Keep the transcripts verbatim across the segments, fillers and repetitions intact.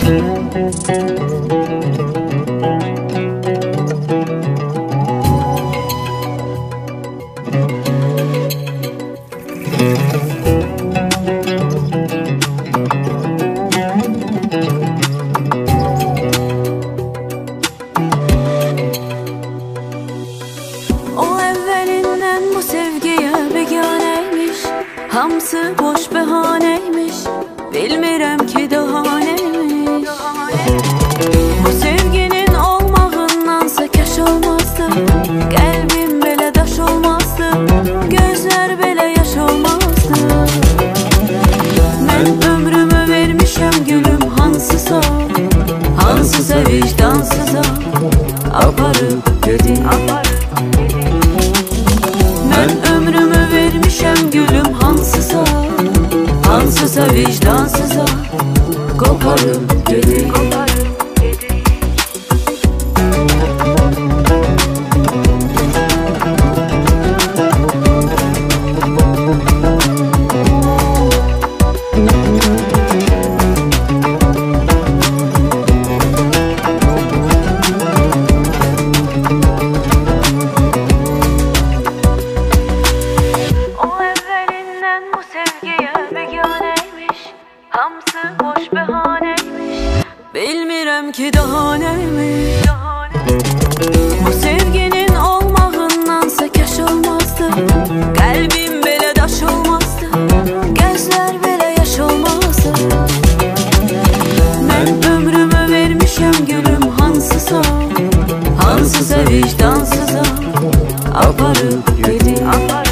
Hamısı boş bəhanəymiş, bilmirəm ki daha neymiş. Bu sevginin olmağındansa kəş olmazdı, qəlbim belə daş olmazdı, gözlər belə yaş olmazdı. Mən ömrümü vermişəm gülüm hansısa, hansısa vicdansıza aparıb gedin. Mən ömrümü vermişəm gülüm hansısa, hansısa vicdansıza qoparıb gedin. Hamısı boş bəhanəymiş, bilmirəm ki daha neymiş. Bu sevginin olmağındansa kəş olmazdı, qəlbim belə daş olmazdı, gözlər belə yaş olmazdı. Mən ömrümü vermişəm gülüm hansısa, hansısa vicdansıza aparıb gedin.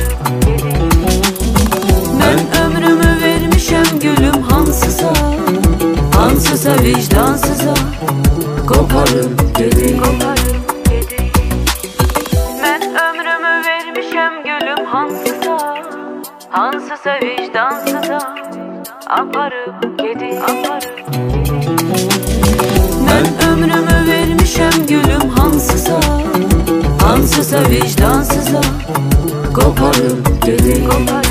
Mən ömrümü vermişəm gülüm hansısa, hansısa vicdansıza qoparıb gedin. Mən ömrümü vermişəm gülüm hansısa, hansısa vicdansıza aparıb gedin. Mən ömrümü vermişəm gülüm hansısa, hansısa vicdansıza qoparıb gedin.